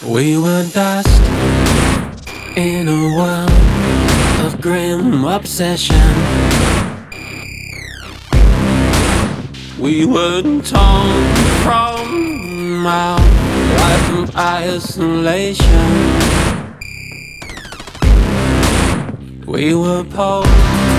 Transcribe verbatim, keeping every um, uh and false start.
We were dust in a world of grim obsession. We were torn from our life of isolation. We were poor